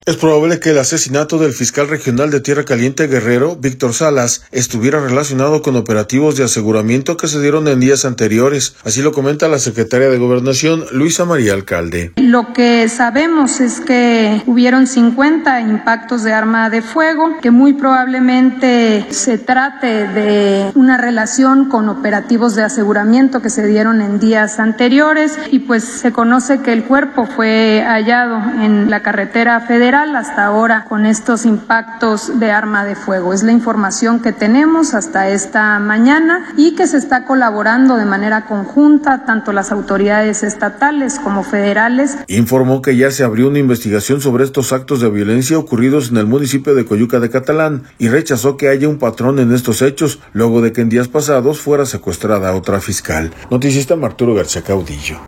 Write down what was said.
Es probable que el asesinato del fiscal regional de Tierra Caliente Guerrero, Víctor Salas, estuviera relacionado con operativos de aseguramiento que se dieron en días anteriores. Así lo comenta la secretaria de Gobernación, Luisa María Alcalde. Lo que sabemos es que hubieron 50 impactos de arma de fuego, que muy probablemente se trate de una relación con operativos de aseguramiento que se dieron en días anteriores, y pues se conoce que el cuerpo fue hallado en la carretera federal hasta ahora con estos impactos de arma de fuego. Es la información que tenemos hasta esta mañana y que se está colaborando de manera conjunta tanto las autoridades estatales como federales. Informó que ya se abrió una investigación sobre estos actos de violencia ocurridos en el municipio de Coyuca de Catalán y rechazó que haya un patrón en estos hechos, luego de que en días pasados fuera secuestrada otra fiscal. Noticista Arturo García Caudillo.